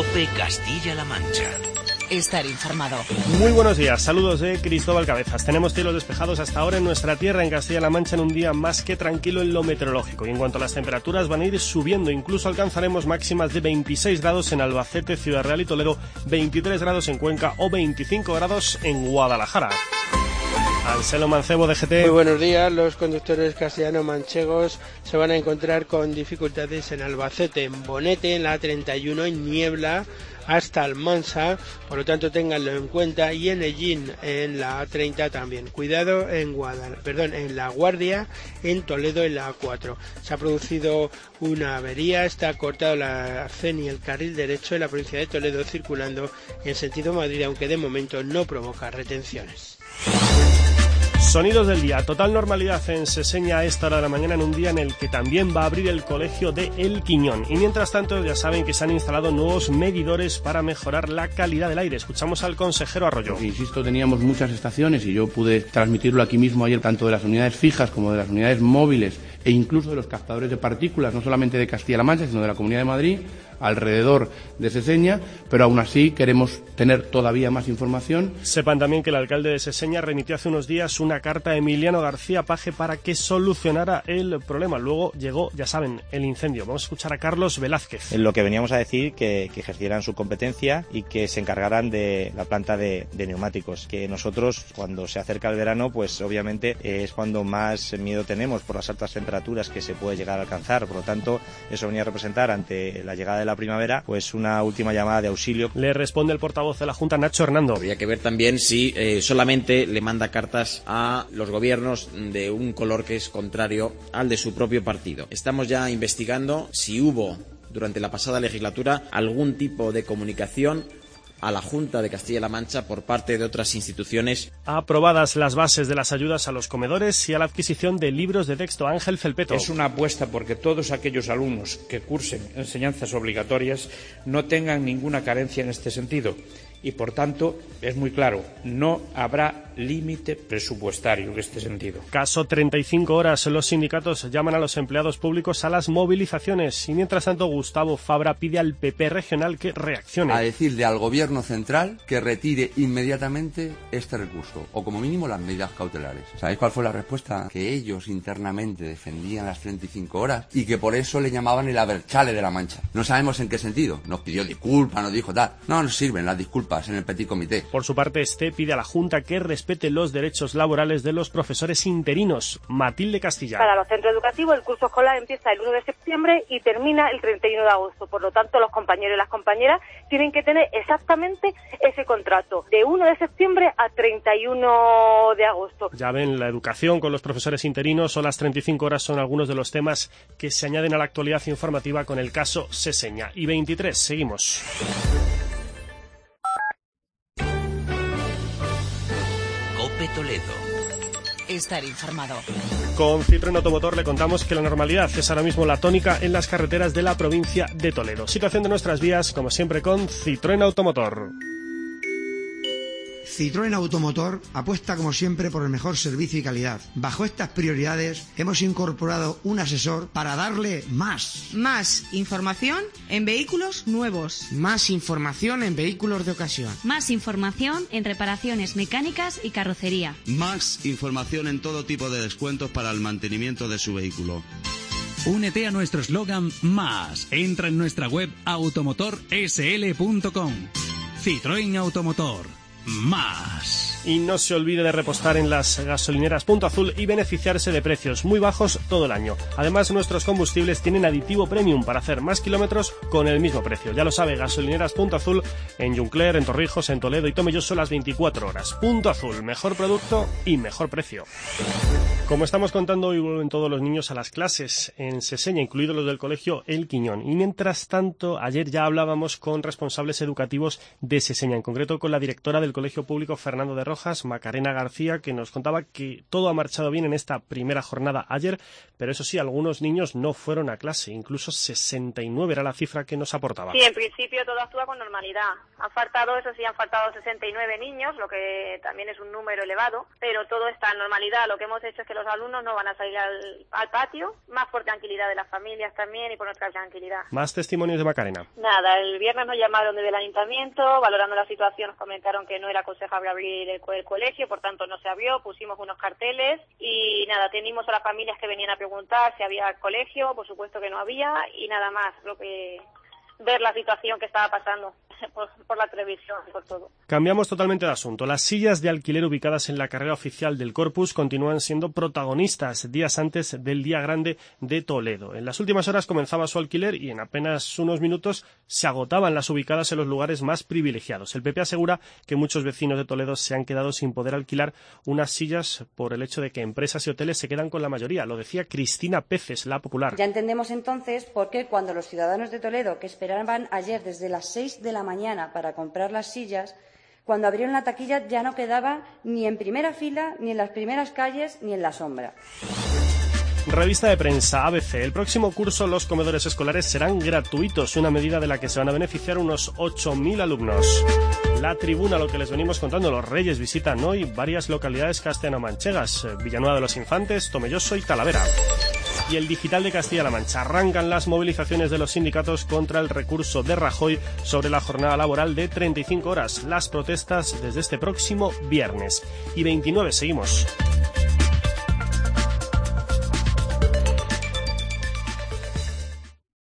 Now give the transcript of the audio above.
COPE Castilla-La Mancha. Estar informado. Muy buenos días, saludos de Cristóbal Cabezas. Tenemos cielos despejados hasta ahora en nuestra tierra, en Castilla-La Mancha, en un día más que tranquilo en lo meteorológico. Y en cuanto a las temperaturas, van a ir subiendo, incluso alcanzaremos máximas de 26 grados en Albacete, Ciudad Real y Toledo, 23 grados en Cuenca o 25 grados en Guadalajara. Anselmo Mancebo, DGT. Muy buenos días. Los conductores castellano-manchegos se van a encontrar con dificultades en Albacete, en Bonete, en la A31, en Niebla, hasta Almansa, por lo tanto ténganlo en cuenta, y en Ellín, en la A30 también. Cuidado en La Guardia, en Toledo, en la A4. Se ha producido una avería, está cortado la arcén y el carril derecho en la provincia de Toledo, circulando en sentido Madrid, aunque de momento no provoca retenciones. Sonidos del día. Total normalidad en Seseña a esta hora de la mañana, en un día en el que también va a abrir el colegio de El Quiñón. Y mientras tanto, ya saben que se han instalado nuevos medidores para mejorar la calidad del aire. Escuchamos al consejero Arroyo. Insisto, teníamos muchas estaciones y yo pude transmitirlo aquí mismo ayer, tanto de las unidades fijas como de las unidades móviles e incluso de los captadores de partículas, no solamente de Castilla-La Mancha, sino de la Comunidad de Madrid, alrededor de Seseña, pero aún así queremos tener todavía más información. Sepan también que el alcalde de Seseña remitió hace unos días una carta a Emiliano García Paje para que solucionara el problema. Luego llegó, ya saben, el incendio. Vamos a escuchar a Carlos Velázquez. En lo que veníamos a decir, que ejercieran su competencia y que se encargaran de la planta de neumáticos. Que nosotros, cuando se acerca el verano, pues obviamente es cuando más miedo tenemos por las altas temperaturas que se puede llegar a alcanzar. Por lo tanto, eso venía a representar, ante la llegada de la primavera, pues una última llamada de auxilio. Le responde el portavoz de la Junta, Nacho Hernando. Habría que ver también si solamente le manda cartas a los gobiernos de un color que es contrario al de su propio partido. Estamos ya investigando si hubo durante la pasada legislatura algún tipo de comunicación a la Junta de Castilla-La Mancha por parte de otras instituciones. Aprobadas las bases de las ayudas a los comedores y a la adquisición de libros de texto. Ángel Felpeto. Es una apuesta porque todos aquellos alumnos que cursen enseñanzas obligatorias no tengan ninguna carencia en este sentido. Y, por tanto, es muy claro, no habrá límite presupuestario en este sentido. Caso 35 horas. Los sindicatos llaman a los empleados públicos a las movilizaciones. Y mientras tanto, Gustavo Fabra pide al PP regional que reaccione. A decirle al gobierno central que retire inmediatamente este recurso, o como mínimo las medidas cautelares. ¿Sabéis cuál fue la respuesta? Que ellos internamente defendían las 35 horas y que por eso le llamaban el Abertzale de la Mancha. No sabemos en qué sentido. Nos pidió disculpas, nos dijo tal. No nos sirven las disculpas en el Petit Comité. Por su parte, pide a la Junta que respete los derechos laborales de los profesores interinos. Matilde Castilla. Para los centros educativos, el curso escolar empieza el 1 de septiembre y termina el 31 de agosto. Por lo tanto, los compañeros y las compañeras tienen que tener exactamente ese contrato, de 1 de septiembre a 31 de agosto. Ya ven, la educación con los profesores interinos o las 35 horas son algunos de los temas que se añaden a la actualidad informativa con el caso Seseña. Y 23, seguimos. COPE Toledo. Estar informado. Con Citroën Automotor le contamos que la normalidad es ahora mismo la tónica en las carreteras de la provincia de Toledo. Situación de nuestras vías, como siempre, con Citroën Automotor. Citroën Automotor apuesta como siempre por el mejor servicio y calidad. Bajo estas prioridades hemos incorporado un asesor para darle más. Más información en vehículos nuevos. Más información en vehículos de ocasión. Más información en reparaciones mecánicas y carrocería. Más información en todo tipo de descuentos para el mantenimiento de su vehículo. Únete a nuestro eslogan Más. Entra en nuestra web automotorsl.com. Citroën Automotor. Más. Y no se olvide de repostar en las gasolineras Punto Azul y beneficiarse de precios muy bajos todo el año. Además, nuestros combustibles tienen aditivo premium para hacer más kilómetros con el mismo precio. Ya lo sabe, gasolineras Punto Azul en Juncler, en Torrijos, en Toledo y Tomelloso las 24 horas. Punto Azul, mejor producto y mejor precio. Como estamos contando, hoy vuelven todos los niños a las clases en Seseña, incluidos los del colegio El Quiñón. Y mientras tanto, ayer ya hablábamos con responsables educativos de Seseña, en concreto con la directora del Colegio Público Fernando de Rojas, Macarena García, que nos contaba que todo ha marchado bien en esta primera jornada ayer, pero eso sí, algunos niños no fueron a clase, incluso 69 era la cifra que nos aportaba. Sí, en principio todo actúa con normalidad. Han faltado 69 niños, lo que también es un número elevado, pero todo está en normalidad. Lo que hemos hecho es que los alumnos no van a salir al patio, más por tranquilidad de las familias también y por nuestra tranquilidad. Más testimonios de Macarena. Nada, el viernes nos llamaron desde el ayuntamiento, valorando la situación nos comentaron que no era aconsejable abrir el colegio, por tanto no se abrió, pusimos unos carteles y nada, tenimos a las familias que venían a preguntar si había colegio, por supuesto que no había y nada más, lo que ver la situación que estaba pasando por la televisión y por todo. Cambiamos totalmente de asunto. Las sillas de alquiler ubicadas en la carrera oficial del Corpus continúan siendo protagonistas días antes del Día Grande de Toledo. En las últimas horas comenzaba su alquiler y en apenas unos minutos se agotaban las ubicadas en los lugares más privilegiados. El PP asegura que muchos vecinos de Toledo se han quedado sin poder alquilar unas sillas por el hecho de que empresas y hoteles se quedan con la mayoría. Lo decía Cristina Peces, la Popular. Ya entendemos entonces por qué cuando los ciudadanos de Toledo, que esperaban ayer desde las 6 de la mañana para comprar las sillas, cuando abrieron la taquilla ya no quedaba ni en primera fila, ni en las primeras calles, ni en la sombra. Revista de prensa ABC. El próximo curso los comedores escolares serán gratuitos, una medida de la que se van a beneficiar unos 8.000 alumnos. La Tribuna, lo que les venimos contando, los Reyes visitan hoy varias localidades castellano-manchegas, Villanueva de los Infantes, Tomelloso y Talavera. Y el Digital de Castilla-La Mancha. Arrancan las movilizaciones de los sindicatos contra el recurso de Rajoy sobre la jornada laboral de 35 horas. Las protestas desde este próximo viernes. Y 29, seguimos.